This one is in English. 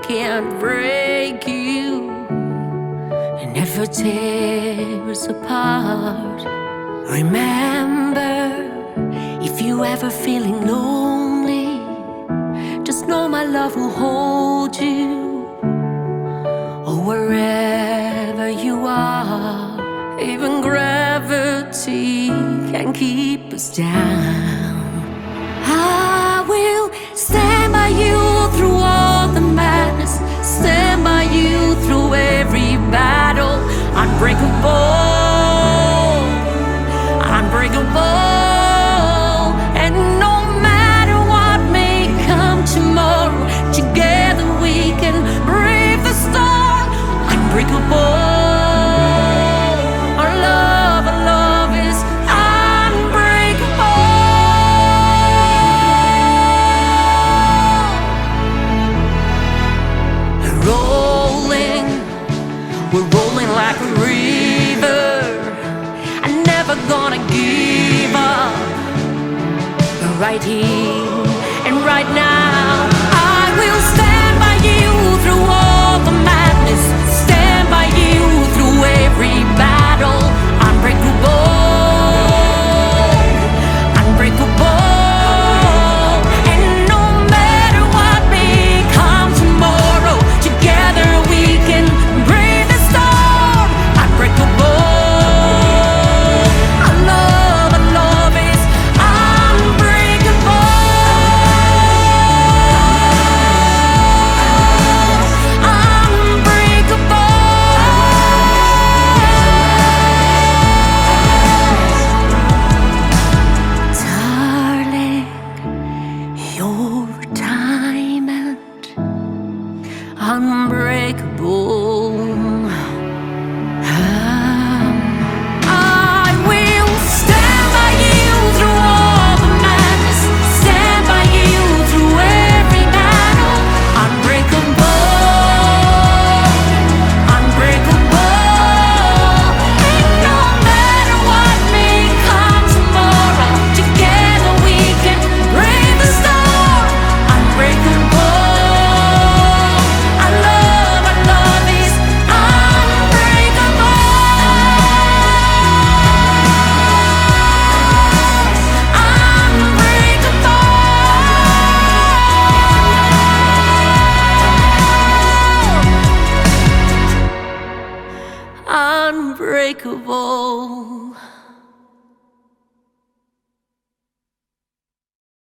can't break you and never tear us apart. Remember, if you ever feeling lonely, just know my love will hold you. Or wherever you are, even gravity can keep us down. I will stand by you through all the madness, stand by you through every battle. Unbreakable, unbreakable. And no matter what may come tomorrow, together we can brave the storm. Unbreakable. We're rolling like a river, I'm never gonna give up. But right here and right now, I will stand by you through all the madness, stand by you through every battle. Unbreakable, unbreakable. And no matter what may come tomorrow, together we can brave the storm. Unbreakable. Our love is unbreakable. Unbreakable. Darling, your diamond, unbreakable. I will stand by you through all the madness, stand by you through every battle. Unbreakable, unbreakable. And no matter what may come tomorrow, together we can brave the storm. Unbreakable. Our love is unbreakable. Unbreakable. Unbreakable.